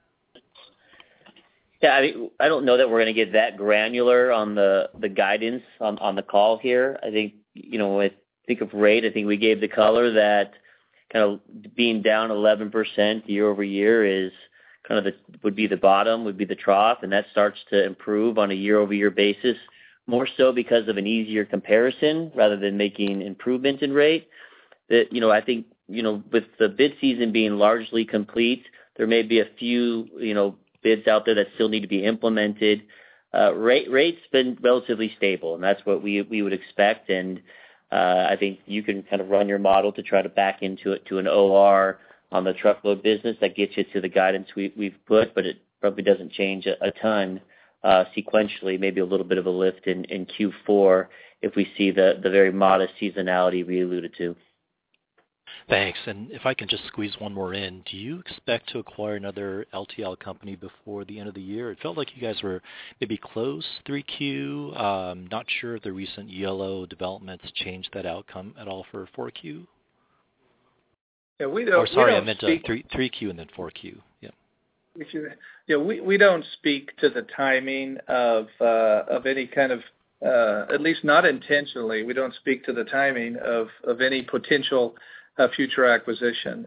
Yeah, I don't know that we're going to get that granular on the guidance on the call here. I think, when I think of rate, I think we gave the color that kind of being down 11% year over year is kind of would be the bottom, would be the trough, and that starts to improve on a year over year basis, more so because of an easier comparison rather than making improvement in rate. That, I think with the bid season being largely complete, there may be a few, bids out there that still need to be implemented. Rates been relatively stable, and that's what we would expect. And I think you can kind of run your model to try to back into it to an OR on the truckload business that gets you to the guidance we've put, but it probably doesn't change a ton sequentially. Maybe a little bit of a lift in Q4 if we see the very modest seasonality we alluded to. Thanks. And if I can just squeeze one more in, do you expect to acquire another LTL company before the end of the year? It felt like you guys were maybe close 3Q. Not sure if the recent Yellow developments changed that outcome at all for 4Q. Yeah, we don't. I meant 3Q and then 4Q. Yeah. We don't speak to the timing of any kind of, at least not intentionally. We don't speak to the timing of any potential future acquisition.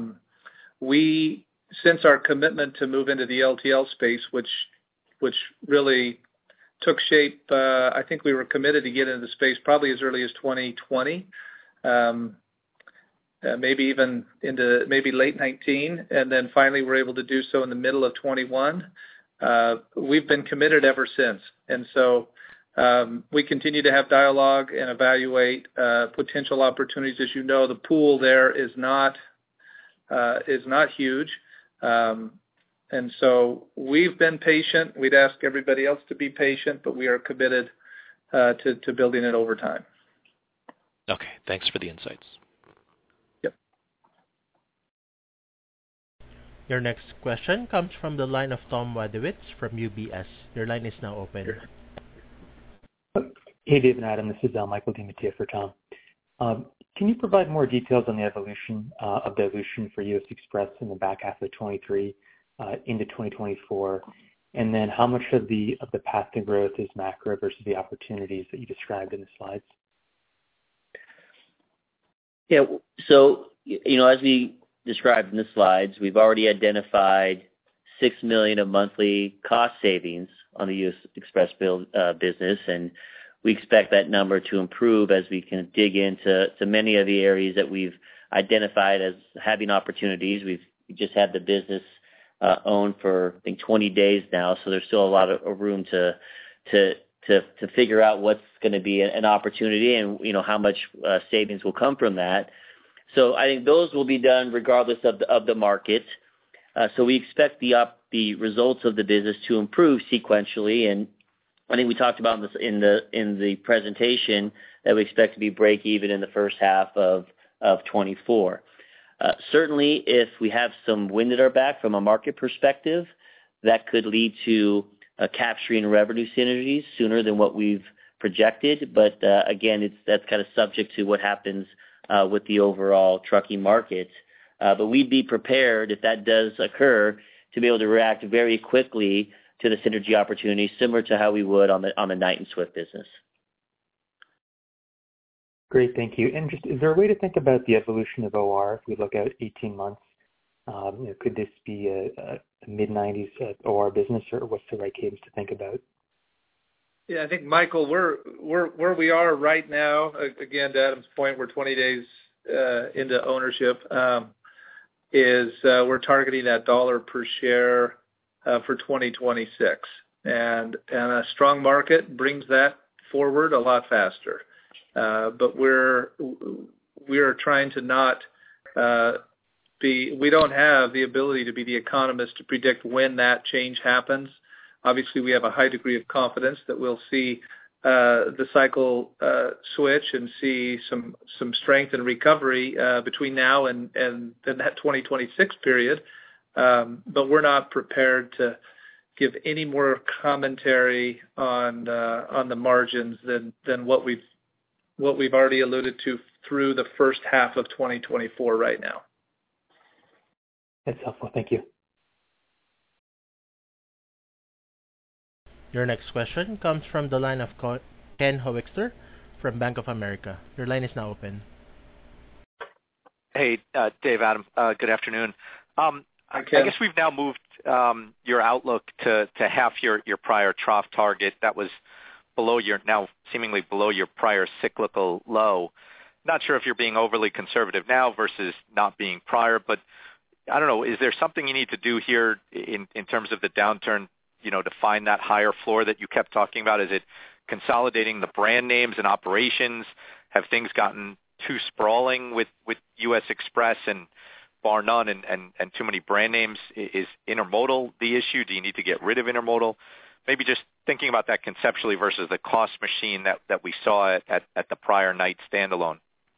Since our commitment to move into the LTL space, which really took shape, I think we were committed to get into the space probably as early as 2020, maybe even into late 19, and then finally we're able to do so in the middle of 21. We've been committed ever since, and so we continue to have dialogue and evaluate potential opportunities. As you know, the pool there is not huge, and so we've been patient. We'd ask everybody else to be patient, but we are committed to building it over time. Okay, thanks for the insights. Yep. Your next question comes from the line of Tom Wadewitz from UBS. Your line is now open. Sure. Hey, Dave and Adam. This is Michael DiMattia for Tom. Can you provide more details on the evolution of dilution for U.S. Xpress in the back half of 23 into 2024? And then how much of the path to growth is macro versus the opportunities that you described in the slides? Yeah, so, as we described in the slides, we've already identified $6 million of monthly cost savings on the U.S. Xpress business, and we expect that number to improve as we can dig into many of the areas that we've identified as having opportunities. We just had the business owned for, I think, 20 days now, so there's still a lot of room to figure out what's going to be an opportunity and, how much savings will come from that. So I think those will be done regardless of the market. So we expect the results of the business to improve sequentially, and I think we talked about this in the presentation that we expect to be break even in the first half of 24. Certainly, if we have some wind at our back from a market perspective, that could lead to capturing revenue synergies sooner than what we've projected. But again, that's kind of subject to what happens with the overall trucking market. But we'd be prepared, if that does occur, to be able to react very quickly to the synergy opportunities, similar to how we would on the Knight and Swift business. Great, thank you. And just, is there a way to think about the evolution of OR if we look out 18 months? Could this be a mid-90s OR business, or what's the right cadence to think about? Yeah, I think, Michael, we're where we are right now. Again, to Adam's point, we're 20 days into ownership. We're targeting that $1 per share for 2026, and a strong market brings that forward a lot faster. But we are trying to not we don't have the ability to be the economist to predict when that change happens. Obviously, we have a high degree of confidence that we'll see the cycle switch and see some strength and recovery between now and that 2026 period. But we're not prepared to give any more commentary on the margins than what we've already alluded to through the first half of 2024 right now. That's helpful. Thank you. Your next question comes from the line of Ken Hoexter from Bank of America. Your line is now open. Hey, Dave, Adam. Good afternoon. Hi, I guess we've now moved your outlook to half your prior trough target that was below now seemingly below your prior cyclical low. not sure if you're being overly conservative now versus not being prior, but I don't know, is there something you need to do here in terms of the downturn, to find that higher floor that you kept talking about? Is it consolidating the brand names and operations? Have things gotten too sprawling with U.S. Express and bar none and too many brand names? Is intermodal the issue? Do you need to get rid of intermodal? Maybe just thinking about that conceptually versus the cost machine that we saw at the prior night standalone.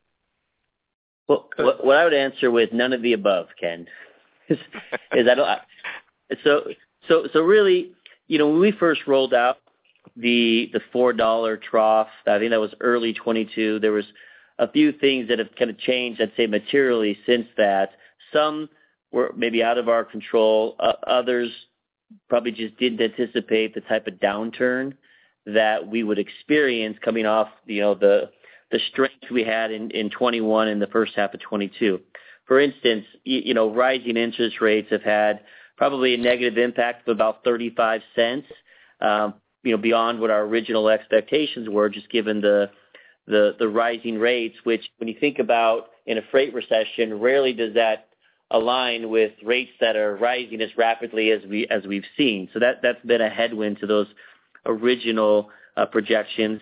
Well, what I would answer with none of the above, Ken, is I don't. So really, when we first rolled out the $4 trough, I think that was early 22. There was a few things that have kind of changed, I'd say, materially since that. Some were maybe out of our control. Others probably just didn't anticipate the type of downturn that we would experience coming off, the strength we had in 21 and the first half of 22. For instance, rising interest rates have had probably a negative impact of about 35 cents, beyond what our original expectations were, just given the rising rates, which when you think about in a freight recession, rarely does that align with rates that are rising as rapidly as we've seen. So that's been a headwind to those original projections.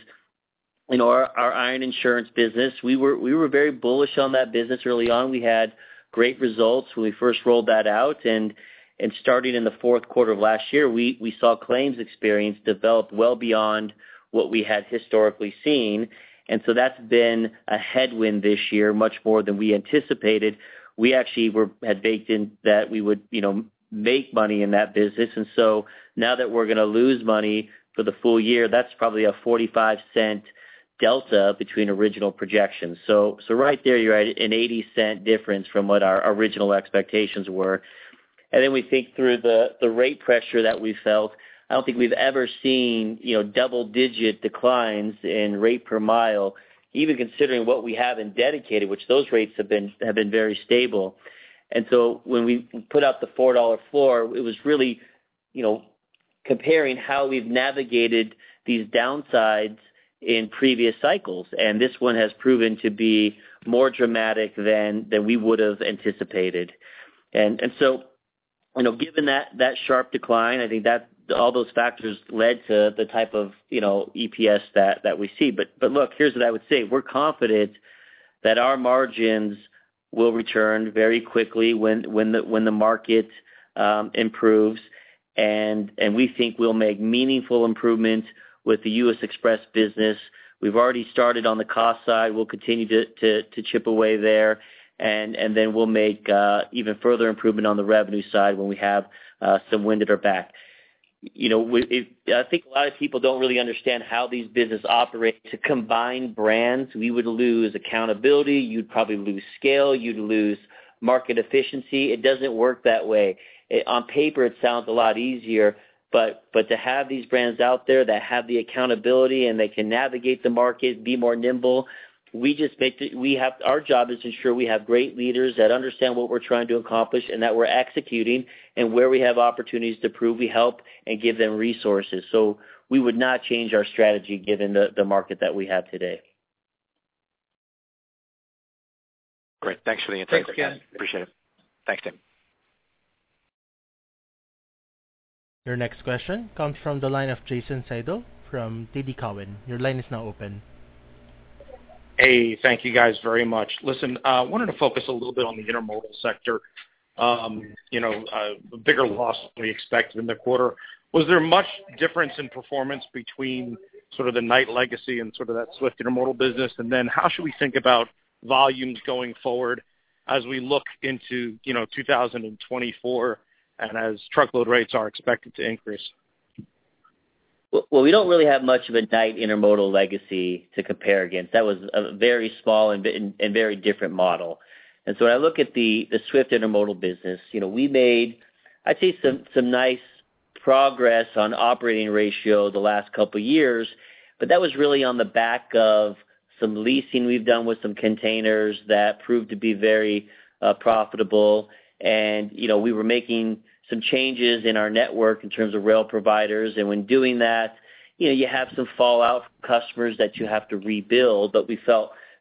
Our iron insurance business, we were very bullish on that business early on. We had great results when we first rolled that out, and starting in the fourth quarter of last year, we saw claims experience develop well beyond what we had historically seen. And so that's been a headwind this year, much more than we anticipated. We actually had baked in that we would, make money in that business. And so now that we're going to lose money for the full year, that's probably a 45-cent delta between original projections. So right there, you're at an 80-cent difference from what our original expectations were. And then we think through the rate pressure that we felt. I don't think we've ever seen, double-digit declines in rate per mile, even considering what we have in dedicated, which those rates have been very stable. And so when we put out the $4 floor, it was really, comparing how we've navigated these downsides in previous cycles. And this one has proven to be more dramatic than we would have anticipated. And so, given that sharp decline, I think that all those factors led to the type of, EPS that we see. But look, here's what I would say. We're confident that our margins will return very quickly when the market improves. And we think we'll make meaningful improvement with the U.S. Express business. We've already started on the cost side. We'll continue to chip away there. And then we'll make even further improvement on the revenue side when we have some wind at our back. I think a lot of people don't really understand how these businesses operate. To combine brands, we would lose accountability. You'd probably lose scale. You'd lose market efficiency. It doesn't work that way. On paper, it sounds a lot easier, but to have these brands out there that have the accountability and they can navigate the market, be more nimble, our job is to ensure we have great leaders that understand what we're trying to accomplish and that we're executing, and where we have opportunities to prove, we help and give them resources. So we would not change our strategy given the market that we have today. Great. Thanks for the insight. Thanks, Ken. Appreciate it. Thanks, Tim. Your next question comes from the line of Jason Seidl from TD Cowen. Your line is now open. Hey, thank you guys very much. Listen, I wanted to focus a little bit on the intermodal sector. A bigger loss than we expected in the quarter. Was there much difference in performance between sort of the Knight legacy and sort of that Swift intermodal business? And then how should we think about volumes going forward as we look into, 2024 and as truckload rates are expected to increase? Well, we don't really have much of a Knight intermodal legacy to compare against. That was a very small and very different model. And so when I look at the Swift intermodal business, we made, I'd say, some nice progress on operating ratio the last couple of years, but that was really on the back of some leasing we've done with some containers that proved to be very profitable. And, we were making some changes in our network in terms of rail providers. And when doing that, you have some fallout from customers that you have to rebuild. But we felt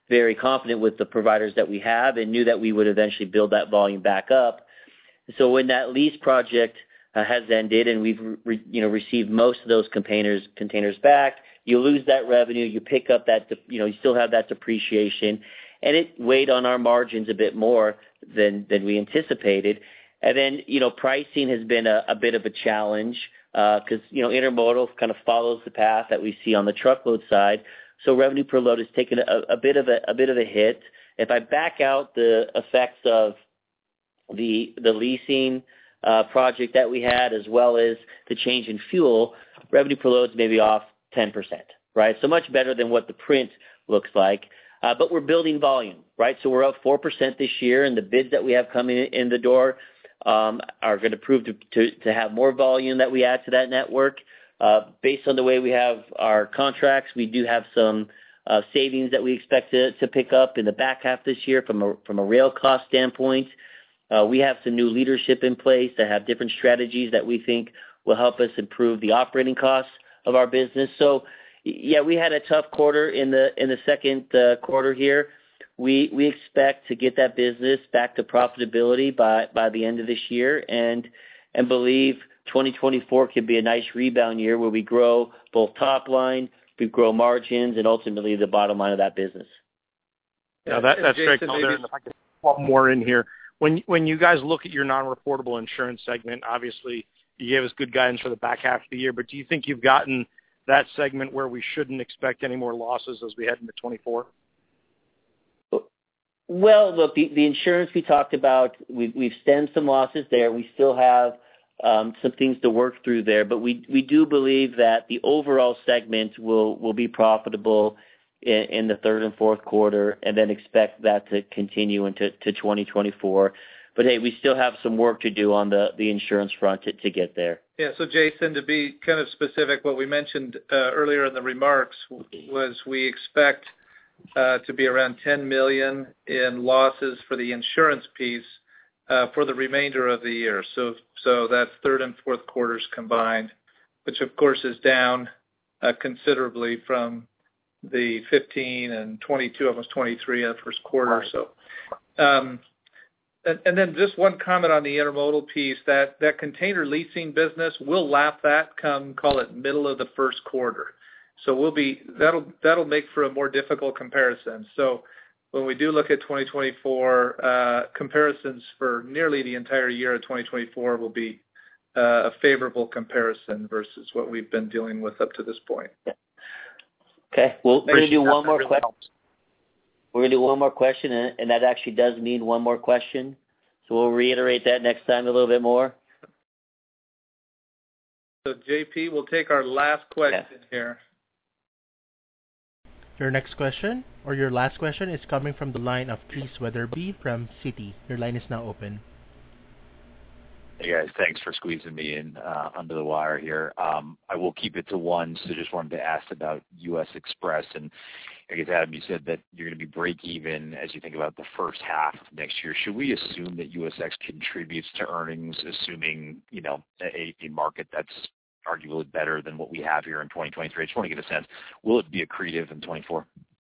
very confident with the providers that we have and knew that we would eventually build that volume back up. So when that lease project has ended and we've received most of those containers back, you lose that revenue, you pick up that, you still have that depreciation, and it weighed on our margins a bit more than we anticipated. And then, pricing has been a bit of a challenge because, intermodal kind of follows the path that we see on the truckload side. So revenue per load has taken a bit of a hit. If I back out the effects of the leasing project that we had, as well as the change in fuel, revenue per load is maybe off 10%, right? So much better than what the print looks like. But we're building volume, right? So we're up 4% this year, and the bids that we have coming in the door are going to prove to have more volume that we add to that network. Based on the way we have our contracts, we do have some savings that we expect to pick up in the back half this year from a rail cost standpoint. We have some new leadership in place that have different strategies that we think will help us improve the operating costs of our business. So, yeah, we had a tough quarter in the second quarter here. We expect to get that business back to profitability by the end of this year, and believe 2024 could be a nice rebound year where we grow both top line, we grow margins, and ultimately the bottom line of that business. Yeah, that's great. If I could put one more in here. When you guys look at your non-reportable insurance segment, obviously you gave us good guidance for the back half of the year, but do you think you've gotten that segment where we shouldn't expect any more losses as we head into 24? Well, look, the insurance we talked about, we've stemmed some losses there. We still have some things to work through there, but we do believe that the overall segment will be profitable in the third and fourth quarter, and then expect that to continue into 2024. But hey, we still have some work to do on the insurance front to get there. Yeah, so Jason, to be kind of specific, what we mentioned earlier in the remarks was we expect to be around $10 million in losses for the insurance piece for the remainder of the year. So that's third and fourth quarters combined, which of course is down considerably from the 15 and 22, almost 23 in the first quarter. Right. So, and then just one comment on the intermodal piece, that container leasing business, we'll lap that come, call it middle of the first quarter. So that'll make for a more difficult comparison. So when we do look at 2024, comparisons for nearly the entire year of 2024 will be a favorable comparison versus what we've been dealing with up to this point. Yeah. Okay, we're going to do one more question. We're going to do one more question, and that actually does mean one more question. So we'll reiterate that next time a little bit more. So, JP, we'll take our last question here. Your next question, or your last question, is coming from the line of Chris Wetherbee from Citi. Your line is now open. Hey guys, thanks for squeezing me in under the wire here. I will keep it to one, so just wanted to ask about U.S. Express. And I guess, Adam, you said that you're going to be break even as you think about the first half of next year. Should we assume that USX contributes to earnings, assuming, a market that's arguably better than what we have here in 2023? I just want to get a sense. Will it be accretive in 24?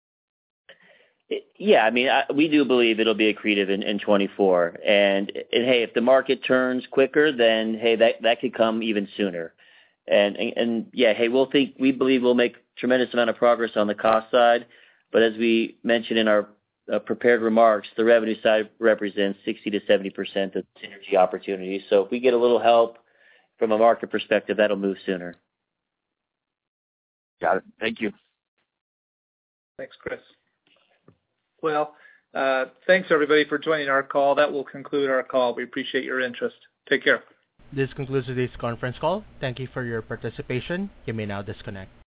Yeah, I mean, we do believe it'll be accretive in 24. And hey, if the market turns quicker, then hey, that could come even sooner. And yeah, hey, we believe we'll make tremendous amount of progress on the cost side. But as we mentioned in our prepared remarks, the revenue side represents 60 to 70% of synergy opportunities. So if we get a little help from a market perspective, that'll move sooner. Got it. Thank you. Thanks, Chris. Well, thanks everybody for joining our call. That will conclude our call. We appreciate your interest. Take care. This concludes today's conference call. Thank you for your participation. You may now disconnect.